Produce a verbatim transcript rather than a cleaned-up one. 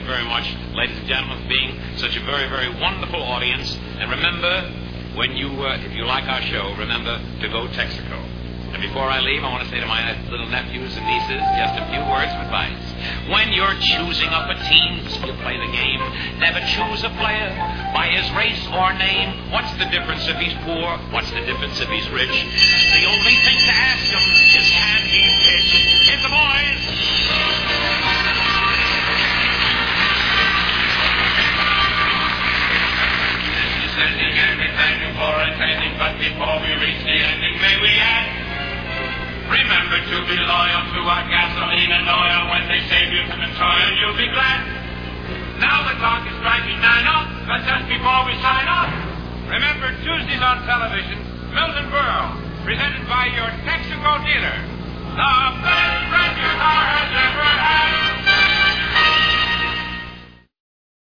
you very much, ladies and gentlemen, for being such a very, very wonderful audience. And remember, when you, uh, if you like our show, remember to go Texaco. And before I leave, I want to say to my little nephews and nieces just a few words of advice. When you're choosing up a team to play the game, never choose a player by his race or name. What's the difference if he's poor? What's the difference if he's rich? The only thing to ask him is, can he pitch? Here's the boys! This is ending everything for attending, but before we reach the ending, may we add, remember to be loyal to our gasoline and oil. When they save you from the toil, you'll be glad. Now the clock is striking nine off, but just before we sign off, remember Tuesdays on television, Milton Berle, presented by your Texaco dealer. The best friend your car has ever had.